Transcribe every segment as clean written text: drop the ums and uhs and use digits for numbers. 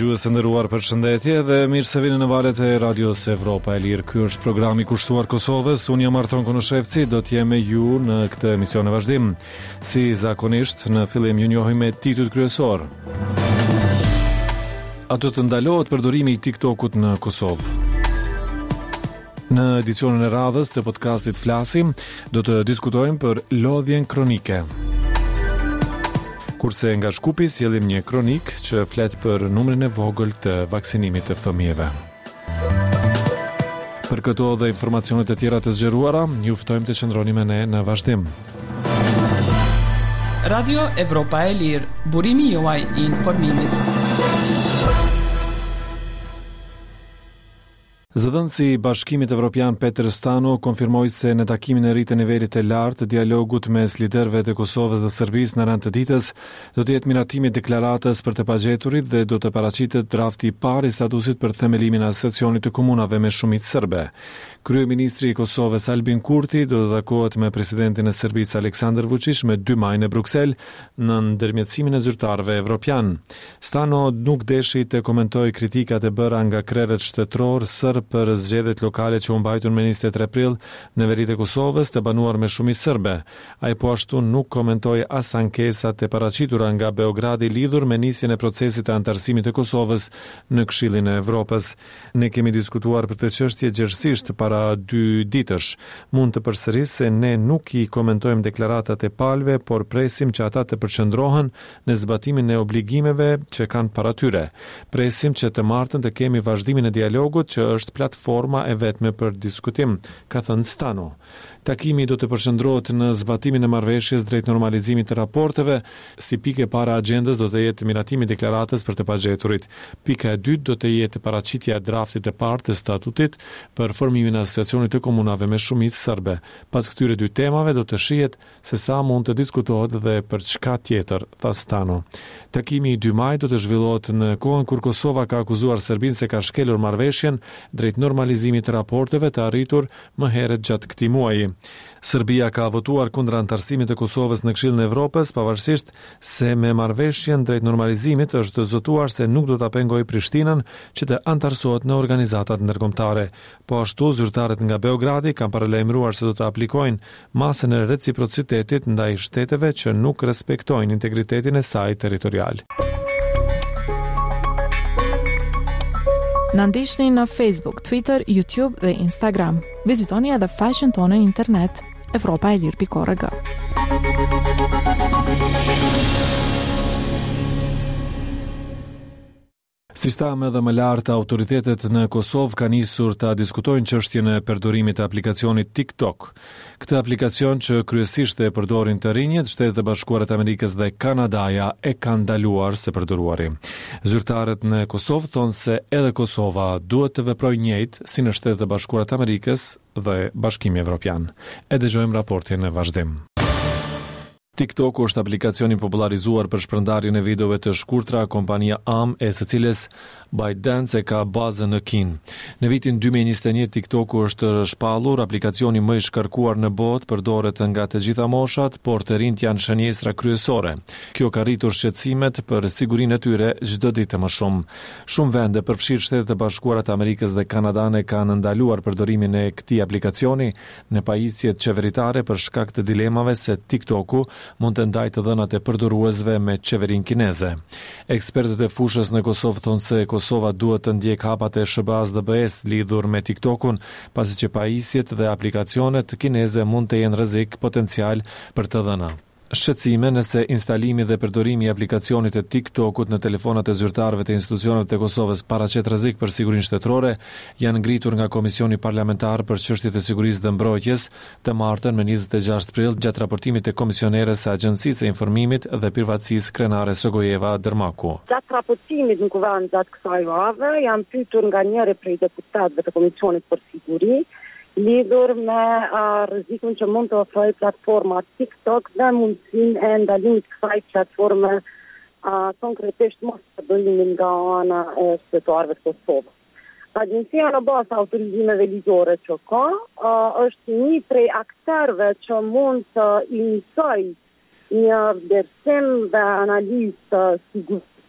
dëgjues të nderuar, përshëndetje dhe mirë se vini në valët e Radios Evropa e Lirë. Ky është programi kushtuar Kosovës. Unë jam Arton Konoshevci, do të jem me ju në këtë emision në vazhdim. Si zakonisht, në fillim ju njohim me titujt kryesor. A do të ndalohet përdorimi i TikTokut në Kosovë? Në edicionin e radhës të podcastit Flasim, do të diskutojmë për lodhjen kronike. Kurse nga Shkupi sjellim një kronik që flet për numrin e vogël të vaksinimit të fëmijëve. Për këto dhe informacionet e tjera të zgjeruara, ju ftojmë të qëndroni me ne në vazhdim. Radio Evropa e Lirë, burimi juaj i informimit. Zëdhënësi i Bashkimit Evropian Peter Stano konfirmoi se në takimin e rritë nivelit të lartë të dialogut mes liderëve të Kosovës dhe Serbisë në rand të ditës, do të jetë miratimi i deklaratës për të pagjeturit dhe do të paraqitet drafti i parë i statusit për themelimin e asociacionit të komunave me shumicë serbe. Kryeministri i Kosovës Albin Kurti do të takohet me presidentin e Serbisë Aleksandar Vučić me 2 maj në Bruksel në ndërmjetësimin e zyrtarëve evropian. Stano nuk deshi të komentojë kritikat e bëra nga krerët shtetëror serb për zgjedhjet lokale që u mbajtur me 23 prill në veritë e Kosovës të banuar me shumicë serbe. Ai po ashtu nuk komentoi as ankesat e paraqitura nga Beogradi lidhur me nisjen e procesit të antarësimit të Kosovës në Këshillin e Evropës. Ne kemi diskutuar për këtë çështje gjerësisht para 2 ditësh. Mund të përsëris se ne nuk i komentojmë deklaratat e palëve, por presim që ata të përqendrohen në zbatimin e obligimeve që kanë para tyre. Presim që të martën të kemi vazhdimin e dialogut që është platforma e vetme për diskutim, ka thënë Stano. Takimi do të përqendrohet në zbatimin e marrëveshjes drejt normalizimit të raporteve. Si pikë para agjendës do të jetë miratimi i deklaratës për të pagjeturit. Pika e dytë do të jetë paraqitja e draftit të parë të statutit për formimin e asociacionit të komunave me shumicë serbe. Pas këtyre 2 temave do të shihet se sa mund të diskutohet dhe për çka tjetër, tha Stano. Takimi i 2 maj do të zhvillohet në kohën kur Kosova ka akuzuar Serbinë se ka shkelur marrëveshjen drejt normalizimit të raporteve të arritur më herët gjatë këtij muaji. Serbia ka votuar kundër antarësimit të Kosovës në Këshillin e Evropës, pavarësisht se me marrëveshjen drejt normalizimit është zotuar se nuk do ta pengojë Prishtinën që të antarësohet në organizatat ndërkombëtare. Po ashtu zyrtarët nga Beogradi kanë paralajmëruar se do të aplikojnë masën e reciprocitetit ndaj shteteve që nuk respektojnë integritetin e saj territorial. Na ndiqni në Facebook, Twitter, YouTube dhe Instagram. Vizitoni edhe faqen tonë në internet evropaelir.org. Si thamë edhe më lartë, autoritetet në Kosovë kanë nisur ta diskutojnë çështjen e përdorimit të aplikacionit TikTok. Këtë aplikacion që kryesisht e përdorin të rinjët, Shtetet e Bashkuara të Amerikës dhe Kanadaja e kanë ndaluar së përdoruari. Zyrtarët në Kosovë thonë se edhe Kosova duhet të veprojë njëjtë si në Shtetet e Bashkuara të Amerikës dhe Bashkimi Evropian. E dëgjojmë raportin në vazhdim. TikTok është aplikacioni popularizuar për shpërndarjen e videove të shkurtra, kompania AM, e së cilës ByteDance e ka bazën në Kinë. Në vitin 2021 TikTok është shpallur aplikacioni më i shkarkuar në botë, përdoret nga të gjitha moshat, por të rinjt janë shënjestra kryesore. Kjo ka rritur shqetësimet për sigurinë e tyre çdo ditë më shumë. Shumë vende, përfshirë Shtetet e Bashkuara të Amerikës dhe Kanadan, kanë ndaluar përdorimin e këtij aplikacioni në pajisjet qeveritare për shkak të dilemave se TikToku mund të ndajë të dhënat e përdoruesve me qeverinë kineze. Ekspertët e fushës në Kosovë thonë se Kosova duhet të ndjek hapat e SBA-s lidhur me TikTokun, pasi që pajisjet dhe aplikacionet kineze mund të jenë rrezik potencial për të dhëna. Shqetësime nëse instalimi dhe përdorimi i aplikacionit të TikTokut në telefonat e zyrtarëve të institucioneve të Kosovës paraqet rrezik për sigurinë shtetërore janë ngritur nga Komisioni Parlamentar për Çështjet e Sigurisë dhe Mbrojtjes të martën me 26 prill gjatë raportimit të komisioneres së Agjencisë së Informimit dhe Privatësisë Krenare Sogojeva Dërmaku. Gjatë raportimit në kuvend gjatë kësaj jave janë pyetur nga njëri prej deputatëve të Komisionit për Siguri lidhur me rrezikun që mund të ofrojë platforma TikTok dhe mundësinë e ndalimit të kësaj platforme konkretisht mos përdorimin nga ana e qytetarëve të Kosovës. Agjencia në bazë të autorizimeve ligjore që ka është një prej aktorëve që mund të iniciojë një vlerësim dhe analizë të sigurisë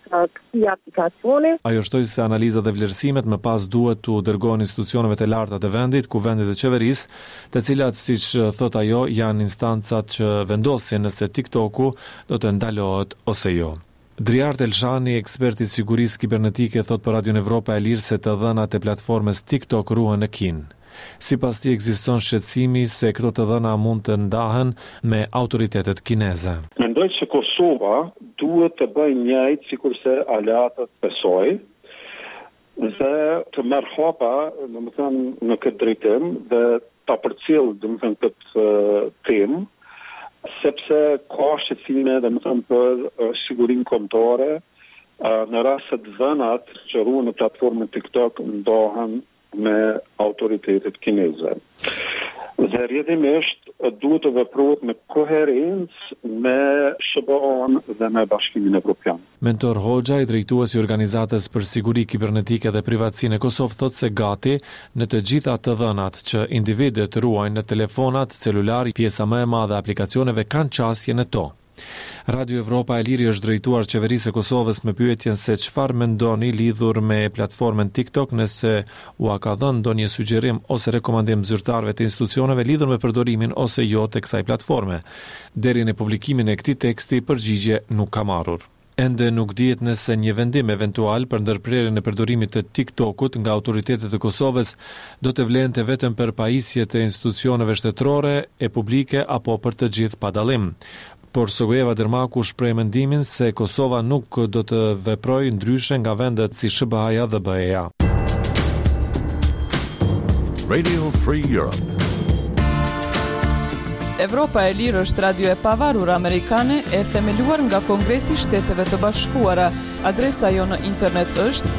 të këtij aplikacioni. Ajo shtoi se analiza dhe vlerësimet më pas duhet t'u dërgohen institucioneve të larta të vendit, kuvendit dhe qeverisë, të cilat, siç thot ajo, janë instancat që vendosin nëse TikToku do të ndalohet ose jo. Driart Elshani, ekspert i sigurisë kibernetike, thot për Radio Evropa e Lirë se të dhënat e platformës TikTok ruhen në Kinë. Sipas tij ekziston shqetësimi se këto të dhëna mund të ndahen me autoritetet kineze. Mendoj se Kosova duhet të bëjë njëjtë sikurse aleatët besoj dhe të marrë hapa, domethënë, në këtë drejtim dhe ta përcjell, domethënë, këtë temë, sepse ka shqetësime, domethënë, për sigurinë kombëtare në rast se të dhënat që ruhen në platformën TikTok ndahen me autoritetet kineze. Dhe rrjedhimisht duhet të veprohet me koherencë me SBA-n dhe me Bashkimin Evropian. Mentor Hoxha, i drejtuesi i Organizatës për Siguri Kibernetike dhe Privatësinë e Kosovë, thotë se gati në të gjitha të dhënat që individët ruajnë në telefonat, celular, pjesa më e madhe e aplikacioneve kanë qasje në to. Radio Evropa e Liri është drejtuar qeverisë së Kosovës me pyetjen se çfarë mendoni lidhur me platformën TikTok, nëse u ka dhënë ndonjë sugjerim ose rekomandim zyrtarëve të institucioneve lidhur me përdorimin ose jo të kësaj platforme. Deri në publikimin e këtij teksti përgjigje nuk ka marrur. Ende nuk dihet nëse një vendim eventual për ndërprerjen e përdorimit të TikTokut nga autoritetet e Kosovës do të vlente vetëm për pajisje të institucioneve shtetërore e publike apo për të gjithë pa dallim. Por Sogojeva Dermaku shpreh mendimin se Kosova nuk do të veprojë ndryshe nga vendet si SBA-ja dhe BE-ja. Radio Free Europe. Evropa e Lirë është radio e pavarur amerikane e themeluar nga Kongresi i Shteteve të Bashkuara. Adresa jo në internet është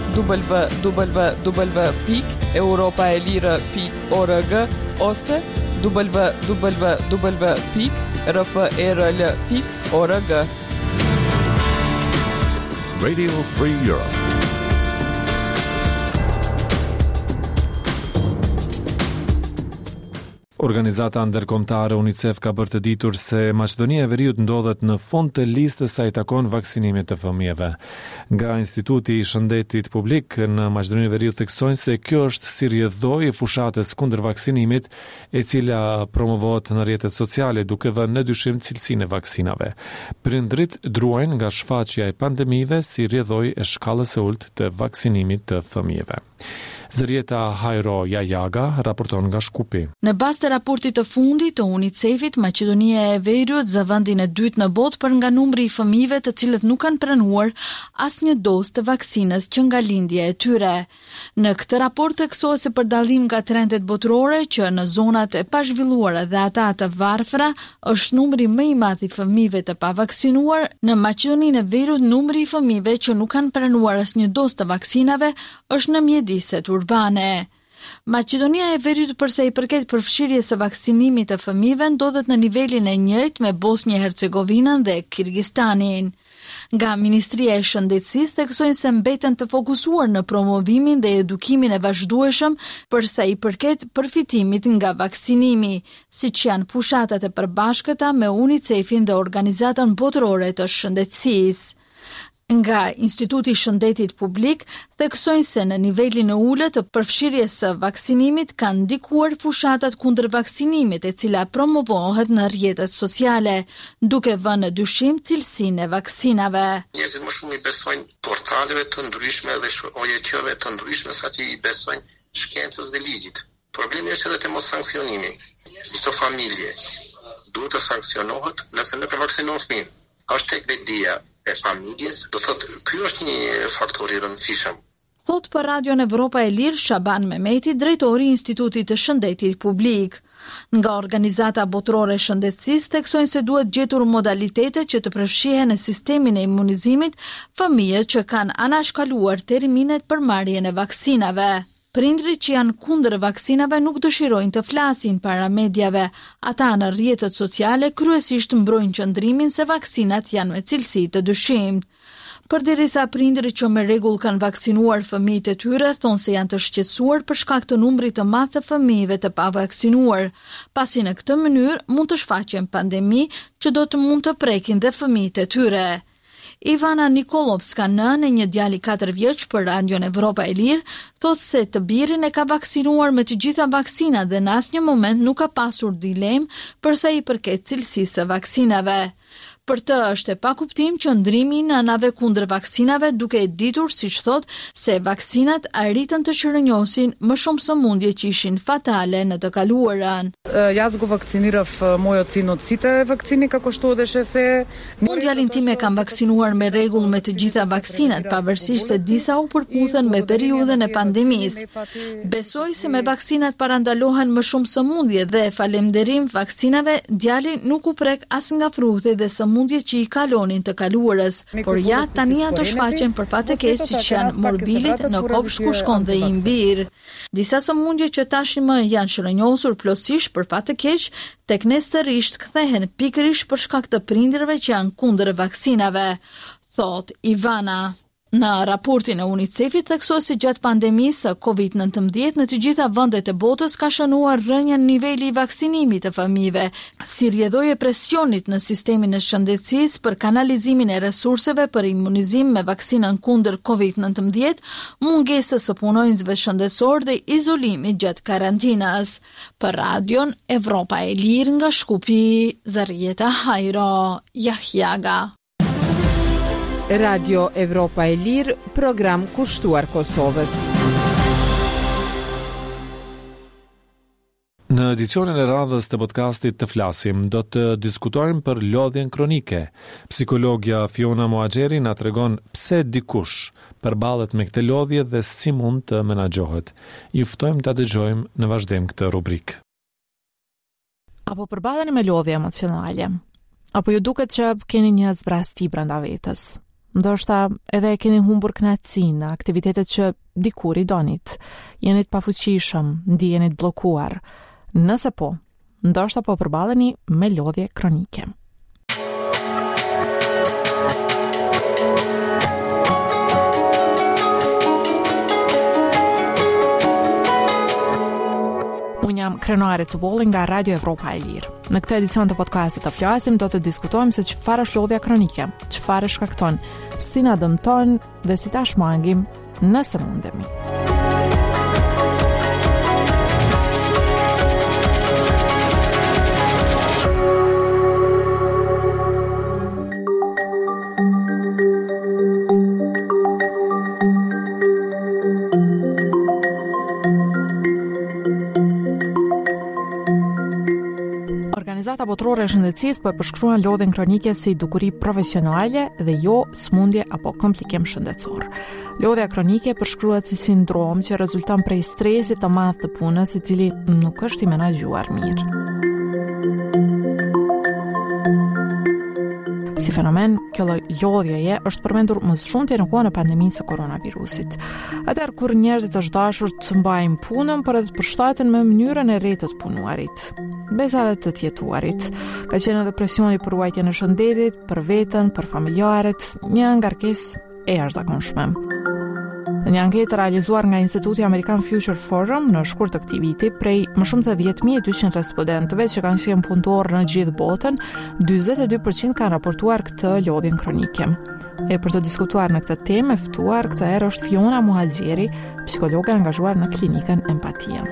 www.europaelire.org ose www.rfrl.org. Radio Free Europe. Organizata ndërkombëtare UNICEF ka bërë të ditur se Maqedonia e Veriut ndodhet në fund të listës sa i takon vaksinimit të fëmijëve. Nga Instituti i Shëndetit Publik në Maqedoninë e Veriut theksojnë se kjo është si rrjedhoi e fushatës kundër vaksinimit, e cila promovohet në rrjetet sociale duke vënë në dyshim cilësinë e vaksinave. Prindrit druajnë nga shfaqja e pandemive si rrjedhoi e shkallës së ulët të vaksinimit të fëmijëve. Zërieta Hajro Jajaga raporton nga Shkupi. Në bazë të raportit të fundit të UNICEF-it, Maqedonia e Veriut zë vendin e dytë në botë për nga numri i fëmijëve të cilët nuk kanë pranuar asnjë dozë të vaksinës që nga lindja e tyre. Në këtë raport theksohet se për dallim nga trendet botërore që në zonat e pazhvilluara dhe ata të varfra është numri më i madh i fëmijëve të pavaksinuar, në Maqedoninë e Veriut numri i fëmijëve që nuk kanë pranuar asnjë dozë të vaksinave është në mjediset urbane. Maqedonia e Veriut përsa i përket përfshirjes së vaksinimit të fëmijëve ndodhet në nivelin e njëjtë me Bosnjë-Hercegovinën dhe Kirgistanin. Nga Ministria e Shëndetësisë theksojnë se mbeten të fokusuar në promovimin dhe edukimin e vazhdueshëm përsa i përket përfitimit nga vaksinimi, siç janë fushatat e përbashkëta me UNICEF-in dhe Organizatën Botërore të Shëndetësisë. Nga Instituti i Shëndetit Publik theksojnë se në nivelin e ulët të përfshirjes së vaksinimit kanë ndikuar fushatat kundër vaksinimit, e cila promovohet në rrjetet sociale, duke vënë në dyshim cilësinë e vaksinave. Njerëzit më shumë i besojnë portaleve të ndryshme dhe OJQ-ve të ndryshme sa që i besojnë shkencës dhe ligjit. Problemi është edhe te mos sankcionimi. Çdo familje duhet të sankcionohet nëse nuk e vaksinon fëmin. Është tek vetdia e familjes, do thotë ky është një faktor i rëndësishëm. Thot për Radion Evropa e Lirë Shaban Mehmeti, drejtori i Institutit të Shëndetit Publik. Nga Organizata Botërore e Shëndetësisë theksojnë se duhet gjetur modalitete që të përfshihen në sistemin e imunizimit fëmijët që kanë anashkaluar terminet për marrjen e vaksinave. Prindrit që janë kundër vaksinave nuk dëshirojnë të flasin para mediave. Ata në rrjetet sociale kryesisht mbrojnë qëndrimin se vaksinat janë me cilësi të dyshimt. Përderisa prindrit që me rregull kanë vaksinuar fëmijët e tyre thonë se janë të shqetësuar për shkak të numrit të madh të fëmijëve të pavaksinuar, pasi në këtë mënyrë mund të shfaqen pandemi që do të mund të prekin dhe fëmijët e tyre. Ivana Nikolovska, nënë e një djali 4 vjeç për Radion Evropa e Lirë, thotë se të birin e ka vaksinuar me të gjitha vaksinat dhe në asnjë moment nuk ka pasur dilemë për sa i përket cilësisë së vaksinave. Për të është e pakuptim që ndrimi në anave kundër vaksinave, duke e ditur, siç thot, se vaksinat arritën të shërënjosin më shumë sëmundje që ishin fatale në të kaluarën. Jaz go vakcinirав mojot sin od site vakcini kako što deshe se... Unë djalin tim e kam vaksinuar me rregull me të gjitha vaksinat, pavarësisht se disa u përputhen me periudhën e pandemisë. Besoj se me vaksinat parandalohen më shumë sëmundje dhe falënderim vaksinave, djali nuk u prek as nga fruthi dhe sëmundje që i kalonin të kaluarës, por ja tani ato shfaqen për fat të keq siç janë morbilit në kopsh ku shkon dhe i mbir. Disa sëmundje që tashmë janë shërënjosur plotësisht për fat të keq, tek ne sërish kthehen pikërisht për shkak të prindërve që janë kundër vaksinave, thot Ivana. Në raportin e UNICEF-it theksohet se gjatë pandemisë së COVID-19 në të gjitha vendet e botës ka shënuar rënjën niveli i vaksinimit të fëmijëve, si rrjedhojë presionit në sistemin e shëndetësisë për kanalizimin e resurseve për imunizim me vaksinën kundër COVID-19, mungesës së punonjësve shëndetësor dhe izolimit gjatë karantinës. Për Radion Evropa e Lirë nga Shkupi, Zarieta Hajro, Jahjaga. Radio Evropa e Lirë, program kushtuar Kosovës. Në edicionin e radhës të podcastit Të flasim, do të diskutojmë për lodhjen kronike. Psikologja Fiona Mohaxheri na tregon pse dikush përballet me këtë lodhje dhe si mund të menaxhohet. Ju ftojmë ta dëgjojmë në vazhdim këtë rubrikë. Apo përballeni me lodhje emocionale? Apo ju duket që keni një zbrasti brenda vetës? Ndoshta edhe keni humbur kënaqësinë në aktivitetet që dikur i donit. Jeni të pafuqishëm, ndiheni të bllokuar. Nëse po, ndoshta po përballeni me lodhje kronike. Unë jam krenuare të bolli nga Radio Evropa e Lirë. Në këtë edicion të podcastit Të flasim, do të diskutojmë se çfarë është lodhja kronike, çfarë shkakton, si na dëmton dhe si ta shmangim nëse mundemi. Organizata botërore e shëndetësisë po e përshkruan lodhjen kronike si dukuri profesionale dhe jo smundje apo komplikim shëndetësor. Lodhja kronike përshkruhet si sindrom që rezulton prej stresit të madh të punës, i cili nuk është i menaxhuar mirë. Si fenomen, kjo lloj lodhjeje është përmendur më shumë në kohën e pandemisë së koronavirusit. Atëherë kur njerëzit është dashur të mbajnë punën, por edhe të përshtaten me mënyrën e re të punuarit, besa dhe të tjetuarit. Ka qenë edhe presioni për ruajtjen e shëndetit, për veten, për familjarët, një ngarkesë e jashtëzakonshme. Në një anketë realizuar nga Instituti American Future Forum në shkurt të këtij viti, prej më shumë se 10.200 respondentëve që kanë qenë punëtorë në gjithë botën, 42% kanë raportuar këtë lodhjen kronike. E për të diskutuar në këtë temë, e ftuar këtë herë është Fiona Mohaxheri, psikologe angazhuar në klinikën Empatia.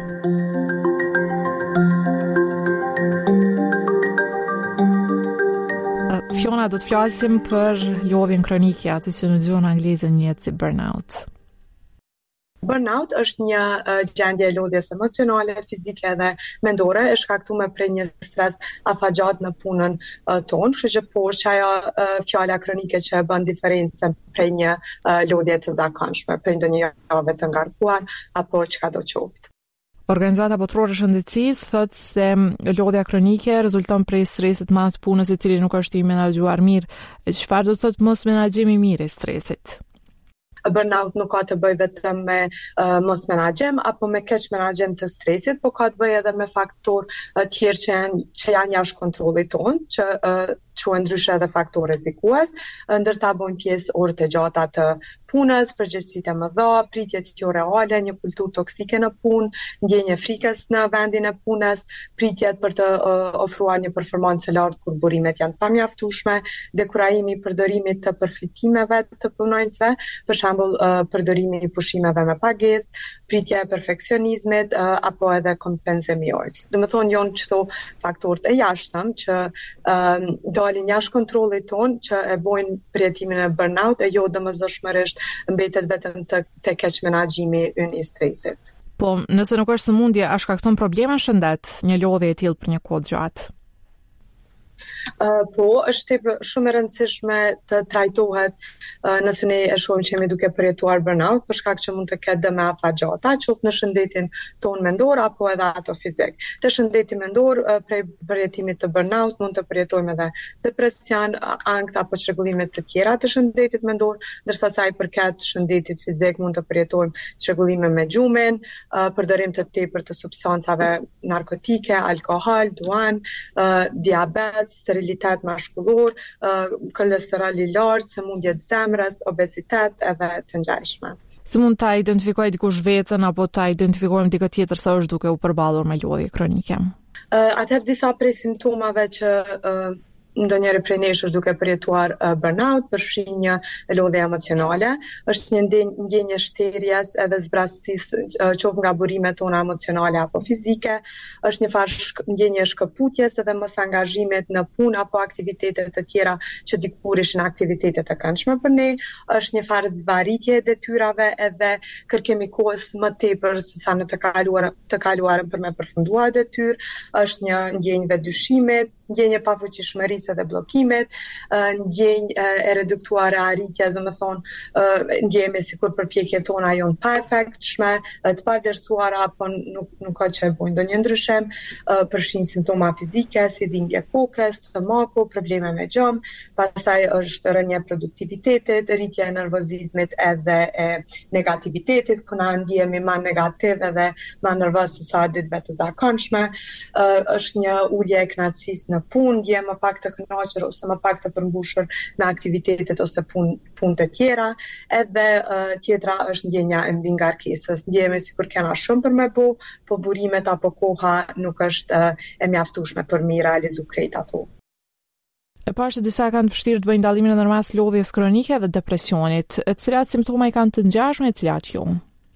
Fiona, do të flasim për lodhjen kronike, atë që në gjuhën angleze njihet si burnout. Burnout është një gjendje e lodhjes emocionale, fizike dhe mendore, e shkaktuar prej një stres afatgjat në punën tonë, kështu që po është ajo fjala kronike që bën diferencën prej një lodhje të zakonshme, prej ndonjë jave të ngarkuar apo çka do qoftë. Organizata botërore e shëndetësisë thotë se lodhja kronike rezulton prej stresit të madh të punës, i cili nuk është i menaxhuar mirë. Çfarë do të thotë mos menaxhimi i mirë i stresit? Burnout nuk ka të bëj vetëm me mos menaxhem apo me keq menaxhem të stresit, por ka të bëj edhe me faktorë tjerë që janë jashtë kontrollit tonë, që quhen ndryshe edhe faktorë rrezikues, ndërta bojnë pjesë orët e gjata të punës, përgjegjësitë e mëdha, pritjet jo reale, një kulturë toksike në punë, ndjenje frikës në vendin e punës, pritjet për të ofruar një performancë lartë kur burimet janë pamjaftueshme, dekurajimi i përdorimit të përfitimeve të punonjësve, për shembull përdorimi i pushimeve me pagesë, pritja e perfeksionizmit apo edhe kompenzimi i orës. Domethënë janë çto faktorët e jashtëm që dalin jashtë kontrollit ton që e bojnë përjetimin e burnout e jo domosdoshmërisht mbetet vetëm te keq menaxhimi i stresit. Po, nëse nuk është sëmundje, a shkakton probleme në shëndet një lodhje e tillë për një kohë gjatë? Po, është shumë e rëndësishme të trajtohet nëse ne e shohim që jemi duke përjetuar burnout, për shkak që mund të ketë dëme afatgjata, qoftë në shëndetin ton mendor apo edhe ato fizik. Te shëndeti mendor, prej përjetimit të burnout mund të përjetojmë edhe depresion, ankth apo çrregullime të tjera të shëndetit mendor, ndërsa sa i përket shëndetit fizik mund të përjetojmë çrregullime me gjumin, përdorim të tepërt të substancave narkotike, alkool, duan, diabet, sterilitet mashkullor, kolesterol i lartë, sëmundje të zemrës, obezitet edhe të ngjashme. Si mund ta identifikojë dikush veten apo ta identifikojmë dikë tjetër sa është duke u përballur me lodhje kronike? Atëherë disa prej simptomave që ndonjëri prej nesh është duke përjetuar burnout, përfshin një lodhje emocionale, është një ndjenje shterjes edhe zbrasësisë qoftë nga burimet tona emocionale apo fizike, është një farë ndjenje shkëputjes edhe mos angazhimit në punë apo aktivitete të tjera që dikur ishin aktivitete të këndshme për ne, është një farë zvarritje e detyrave edhe kërkimi kohës më tepër se sa në të kaluarën për me përfunduar detyrë, është një ndjenjë dyshimit, ndjenje pafuqishmërisë dhe bllokimit, ndjenjë e reduktuar e arritjes, domethënë ndjehemi sikur përpjekjet tona janë pa efektshme, të pavlerësuara apo nuk ka që e bojnë ndonjë ndryshim, përfshin simptoma fizike si dhimbje kokës, stomaku, probleme me gjom, pastaj është rënje produktivitetit, rritje e nervozizmit edhe e negativitetit, ku na ndjehemi më negativ edhe më nervoz se sa ditëve të zakonshme, është një ulje e kënaqësisë në punë, ndjehem më pak të kënaqur ose më pak të përmbushur me aktivitetet ose punë të tjera, edhe tjetra është ndjenja e mbingarkesës. Ndjehemi sikur kena shumë për me bëu, po burimet apo koha nuk është e mjaftueshme për mi realizu krejt ato. E pashtë disa kanë vështirë të bëjnë dallimin ndërmjet lodhjes kronike dhe depresionit. Cilat simptoma i kanë të ngjashme e cilat jo?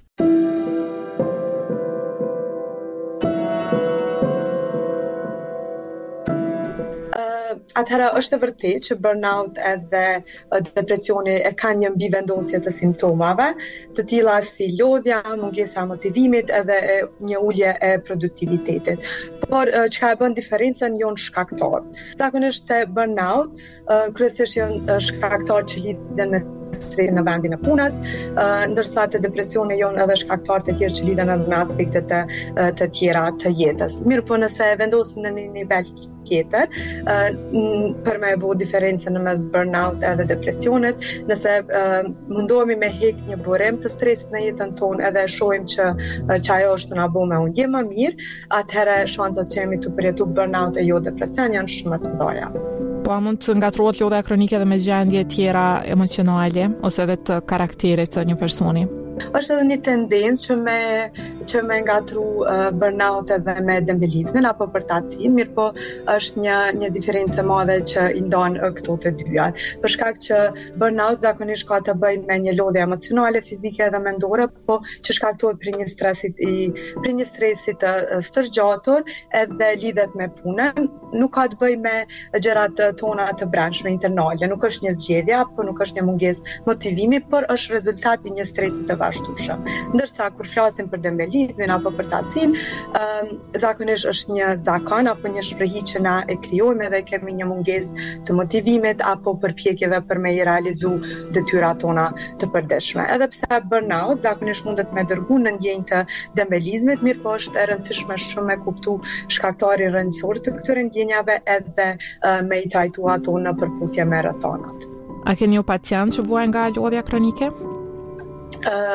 Atëherë është e vërtetë që burnout edhe depresioni e kanë një mbivendosje të simptomave, të tilla si lodhja, mungesa e motivimit edhe një ulje e produktivitetit. Por çka e bën diferencën janë shkaktarët. Zakonisht te burnout kryesisht janë shkaktarë që lidhen me stresin në vendin e punës, ndërsa te depresioni janë edhe shkaktarë të tjerë që lidhen edhe me aspekte të tjera të jetës. Mirë, po nëse vendosim në një nivel tjetër, për me bëu diferencën mes burnout edhe depresionit, nëse mundohemi me hek një burim të stresit në jetën tonë edhe shohim që ajo është na bë me undje më mirë, atëherë shancat që jemi të përjetu burnout e jo depresion janë shumë më të mëdha. Po a mund të ngatrohet lodhja kronike edhe me gjendje tjera emocionale ose edhe të karakterit të një personi? Është edhe një tendencë që me ngatru burnout edhe me dembelizmin apo përtacin, mirë po është një diferencë e madhe që i ndan këto të dyja. Për shkak që burnout zakonisht ka të bëjë me një lodhje emocionale, fizike dhe mendore, po që shkaktohet për një stresit të stërgjatur edhe lidhet me punën, nuk ka të bëjë me gjërat tona të brendshme internale, nuk është një zgjedhje apo nuk është një mungesë motivimi, por është rezultati i një stresi të vazhdueshëm. Ndërsa kur flasim për dembelizmin apo për tacin, zakonisht është një zakon apo një shprehi që na e krijojmë edhe kemi një mungesë të motivimit apo përpjekjeve për me i realizu detyrat tona të përditshme. Edhe pse burnout zakonisht mundet me dërgu në ndjenjë të dembelizmit, mirë po është e rëndësishme shumë me kuptu shkaktari rrënjësor të këtyre ndjenjave edhe me i trajtu ato në përputhje me rrethonat. A keni një pacient që vuajnë nga lodhja kronike?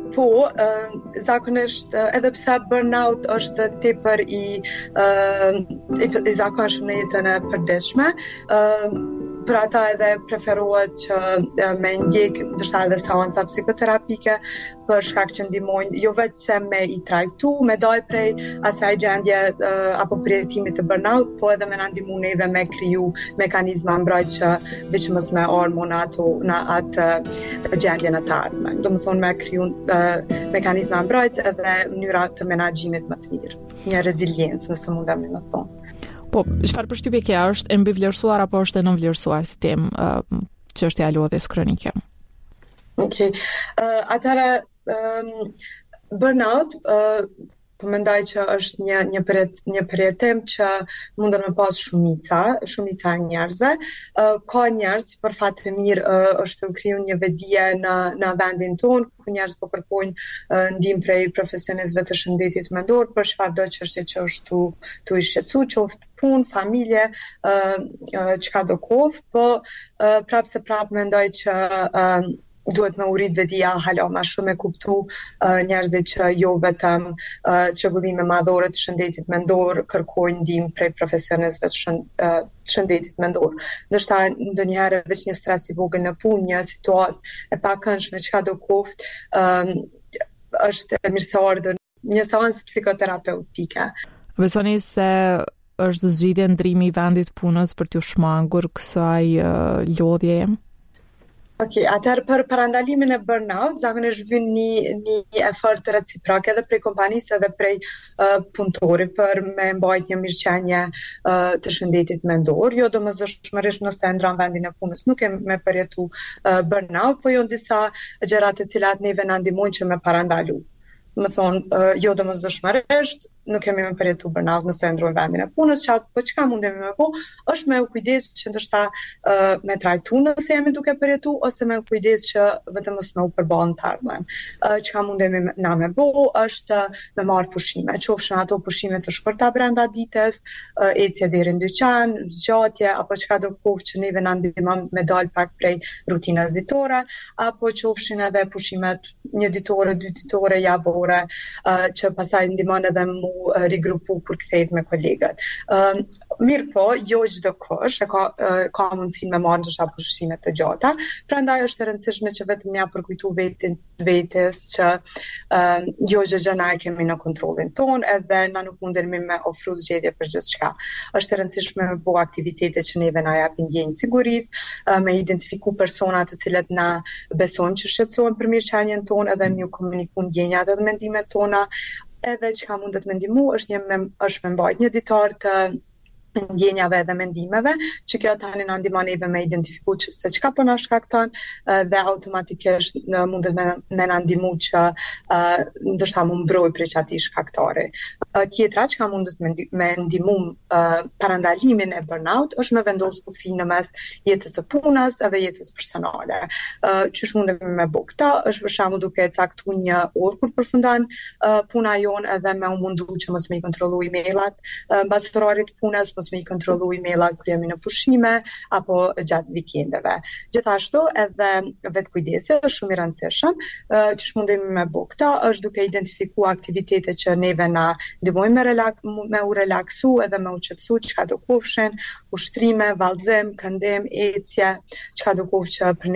Po, zakonisht edhe pse burnout është tepër i zakonshëm në jetën e përditshme, për ata edhe preferohet që me ndjek ndoshta edhe seanca psikoterapike për shkak që ndihmojnë jo vetëm me i trajtu, me dal prej asaj gjendje apo përjetimit të burnout, po edhe me na ndihmu neve me kriju mekanizma mbrojtje veç mos me hormonat në atë gjendje në të ardhmen. Domethënë me kriju mekanizma mbrojtje edhe mënyra të menaxhimit më të mirë. Një reziliencë, nëse mundem të thonë. Po, çfarë përshtypje ke, është e mbivlerësuar apo është e nënvlerësuar si temë çështja e lodhjes kronike? Okej. Atëra burnout po mendoj që është një përjetim që mundën me pas shumica njerëzve. Ka njerëz për fat të mirë është të kriju një vedije në vendin tonë, ku njerëz po kërkojnë ndihmë prej profesionistëve të shëndetit mendor për çfarëdo çështje që është tu i shqetësu, qoftë punë, familje, çka do kohë, po prapë mendoj që duhet me urit vedia hala ma shumë e kuptu njerëzit që jo vetëm çrregullime madhore të shëndetit mendor kërkojnë ndihmë prej profesionistëve të shëndetit mendor. Ndoshta ndonjëherë veç një stres i vogël në punë, një situatë e pakëndshme çka do qoftë, është e mirëseardhur një seancë psikoterapeutike. Besoni se është zgjidhje ndrimi i vendit punës për t'u shmangur kësaj lodhjeje? Okej, atëherë për parandalimin e burnout, zakonisht vjen një efort reciprok edhe prej kompanisë edhe prej punëtorit për me mbajt një mirëqenie të shëndetit mendor. Jo domosdoshmërisht nëse ndron vendin e punës nuk e me përjetu burnout, po jo disa gjëra të cilat neve na ndihmojnë që me parandalu. Më thonë, jo domosdoshmërisht nuk kemi me përjetu burnout nëse ndrojmë vendin e punës, po çka mundemi me po, është me u kujdes që ndoshta me trajtu nëse jemi duke përjetu, ose me u kujdes që vetëm mos me u përballë të ardhmen. Çka mundemi na me bo, është me marrë pushime, qofshin ato pushime të shkurta brenda ditës, ecje deri në dyqan, zgjatje, apo çka do qoftë që neve na ndihmon me dal pak prej rutinës ditore, apo qofshin edhe pushimet një ditore, dy ditore, javore, që pastaj ndihmon edhe mu rigrupu kur kthehet me kolegët. Mirë po, jo çdo kush ka mundësinë me marrë ndoshta pushime të gjata, prandaj është e rëndësishme që vetëm ja përkujtu vetes që jo çdo gjë na e kemi në kontrollin ton, edhe na nuk mundemi me ofru zgjedhje për gjithçka. Është e rëndësishme me bëu aktivitete që neve na japin ndjenjë sigurisë, me identifiku persona të cilët na besojmë që shqetësohen për mirëqenien tonë edhe me komuniku ndjenjat edhe mendimet tona. Edhe çka mundet me ndihmu është me mbajt një ditar të ndjenjave dhe mendimeve, që kjo tani na ndihmon neve me identifiku se çka po na shkakton dhe automatikisht mundet me na ndihmu që ndoshta më mbroj prej çatij shkaktari. Tjetra çka mundet me ndihmu parandalimin e burnout është me vendosur kufi në mes jetës së punës edhe jetës personale. Çish mundemi me bëu këtë, është për shembull duke caktuar një orë kur përfundon puna jon edhe me u mundu që mos me i kontrollu email-at mbas orarit punës, mos me i kontrollu email-at kur jemi në pushime apo gjatë vikendeve. Gjithashtu edhe vetë kujdesi është shumë i rëndësishëm. Çish mundemi me bëu këtë është duke identifikuar aktivitete që neve na ndihmojnë me u relaksu edhe me u qetësu, çka do qofshin, ushtrime, vallëzim, këndim, ecje, çka do qoftë që për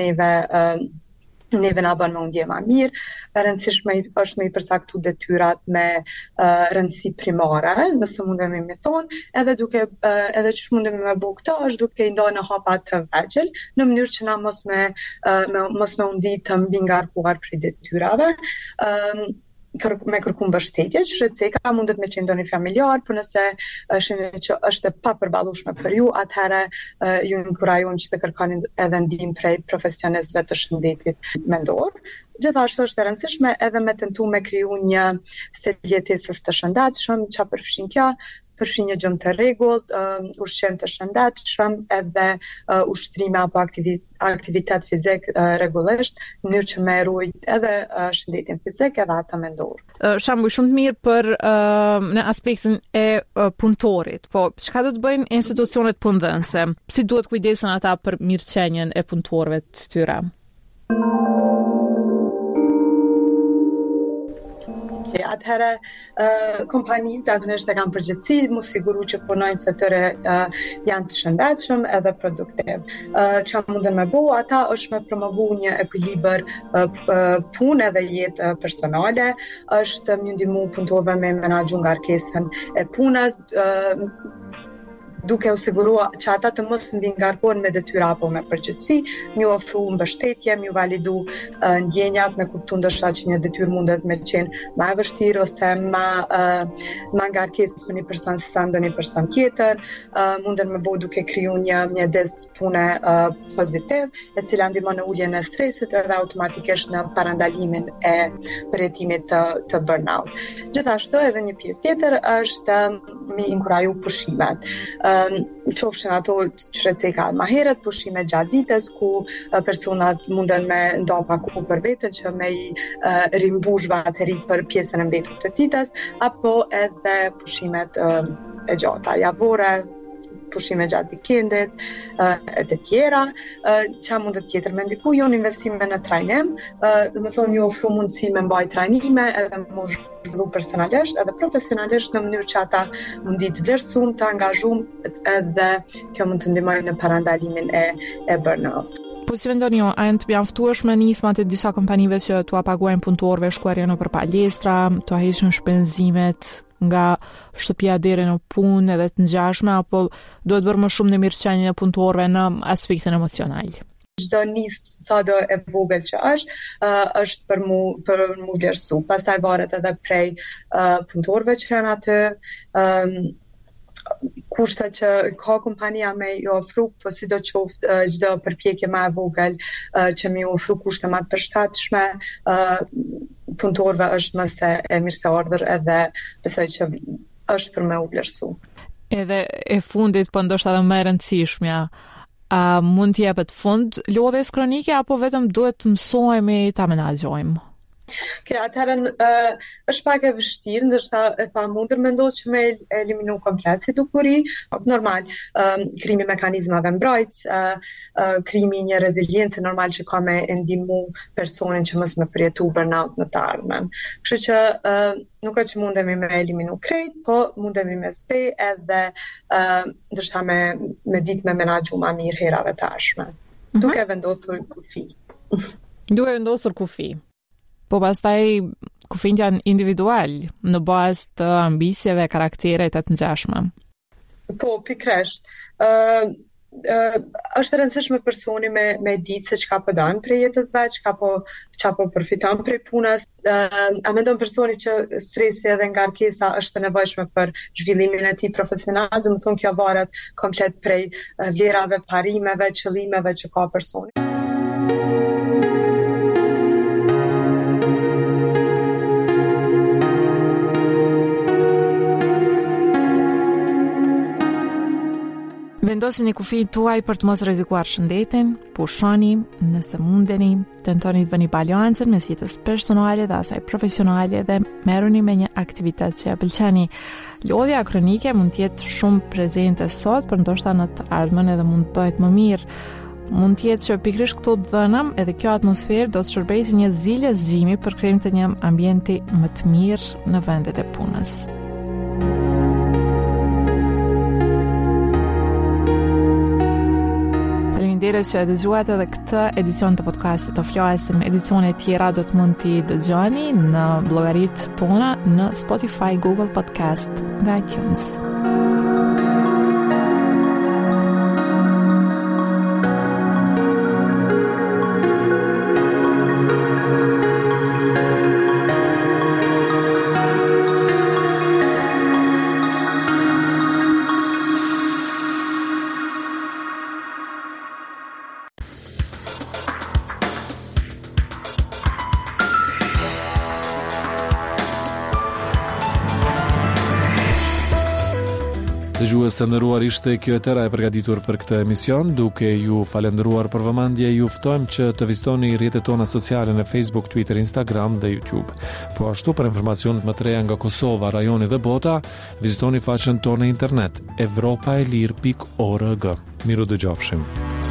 neve na bën me u ndje më mirë. Rëndësishme është me i përcaktu detyrat me rëndësi primare, nëse mundemi me thonë, edhe ç'ish mundemi me bëu këtë është duke i ndonë në hapa të vegjël, në mënyrë që na mos me u ndi të mbi ngarkuar prej detyrave. Me kërku mbështetje, shëtëseka mundet me qenë ndonjë familjar, por nëse shihni që është e papërballueshme për ju, atëherë ju inkurajojmë që të kërkoni edhe ndihmë prej profesionistëve të shëndetit mendor. Gjithashtu është e rëndësishme edhe me tentu me kriju një stil jetesës të shëndetshëm, çfarë përfshin kjo? Përfshin një gjumë të rregullt, ushqim të shëndetshëm, edhe ushtrime apo aktivitet fizik rregullisht, në mënyrë që me ruajt edhe shëndetin fizik edhe atë mendor. Shembull shumë të mirë për në aspektin e punëtorit, po çka do të bëjnë institucionet punëdhënëse? Si duhet kujdesen ata për mirëqenien e punëtorëve të tyre? Atëherë, kompanitë zakonisht e kanë përgjegjësi mu siguru që punojnësit e tyre janë të shëndetshëm edhe produktiv. Çfarë mundën me bëu ata është me promovu një ekuilibër punë edhe jetë personale, është më ndihmu punëtorëve me menaxhu ngarkesën e punës, duke u sigurua që ata të mos mbingarkohen me detyra apo me përgjegjësi, më ofru mbështetje, më validu ndjenjat, me kuptu ndoshta që një detyrë mundet me qenë më e vështirë ose më ngarkesë për një person se sa ndonjë person tjetër, munden me bëu duke kriju një mjedis pune pozitiv, e cila ndihmon në uljen e stresit edhe automatikisht në parandalimin e përjetimit të burnout. Gjithashtu edhe një pjesë tjetër është mi inkuraju pushimet. Qofshin ato që receka ma herët, pushime gjatë ditës, ku personat munden me nda paku për vetën që me i rimbush baterit për pjesën e mbetur të ditës, apo edhe pushimet e gjata, javore, pushime gjatë vikendit, e të tjera, që mundet tjetër me ndiku, jo në investime në trajnim, dhe më thonë ju ofru mundësi me mbaj trajnime, edhe më zhvillu personalisht edhe profesionalisht në mënyrë që ata mundi të vlerësum, të angazhum, edhe kjo mund të ndihmojë në parandalimin e burnout. Po si mendoni ju, a janë të mjaftueshme nismat e disa kompanive që t'ua paguajnë punëtorëve shkuarje nëpër palestra, t'ua heqin shpenzimet nga shtëpia deri në punë edhe të ngjashme, apo duhet bërë më shumë në mirëqenien e punëtorëve në aspektin emocional? Çdo nismë sado e vogël që është për mu vlerësu. Pastaj varet edhe prej punëtorëve që janë aty, kushte që ka kompania me i ofru, po sidoqoftë çdo përpjekje më e vogël që më ofru kushte më të përshtatshme, punëtorëve është më se e mirëseardhur edhe besoj që është për me u vlerësu. Edhe e fundit, po ndoshta edhe më e rëndësishmja, a mund të jepet fund lodhjes kronike apo vetëm duhet të mësojmë ta menaxhojmë? Atëherë është pak e vështirë, ndërsa e pamundur mendoj që me eliminu komplet si dukuri, normal, krimi mekanizmave mbrojtës, krimi një reziliencë normal që ka me ndihmu personin që mos me përjetu burnout në të ardhmen. Kështu që nuk është që mundemi me eliminu krejt, po mundemi me zbe edhe ndërsa me ditë me menaxhu ma mirë herave të ardhshme. Duke vendosur kufi. Duke vendosur kufi. Po pastaj kufit janë individual në bazë të ambicjeve, karakterit të ngjashme. Po, pikërisht. Është rëndësishme personi me ditë se çka po don për jetës vet, çka po përfiton prej punës. A mendon personi që stresi edhe ngarkesa është e nevojshme për zhvillimin e tij profesional, do të thonë kjo varet komplet prej vlerave, parimeve, qëllimeve që ka personi. Vendosini kufijt tuaj për të mos rrezikuar shëndetin, pushoni nëse mundeni, tentoni të bëni balancën mes jetës personale dhe asaj profesionale dhe merruni me një aktivitet që ja pëlqeni. Lodhja kronike mund të jetë shumë prezente sot, por ndoshta në të ardhmen edhe mund të bëhet më mirë. Mund të jetë që pikërisht këto dhëna edhe kjo atmosferë do të shërbejë si një zile zgjimi për krijimin të një ambienti më të mirë në vendet e punës. Faleminderit që e dëgjuat edhe këtë edicion të podcastit të flasim. Edicione tjera do të mund t'i dëgjoni në llogaritë tona në Spotify, Google Podcast dhe iTunes. Dëgjues të nderuar, ishte kjo e tëra e përgatitur për këtë emision. Duke ju falendëruar për vëmendje, ju ftojmë që të vizitoni rrjetet tona sociale në Facebook, Twitter, Instagram dhe YouTube. Po ashtu për informacionet më të reja nga Kosova, rajoni dhe bota, vizitoni faqen tonë në internet evropaelir.org. Miru dëgjofshim.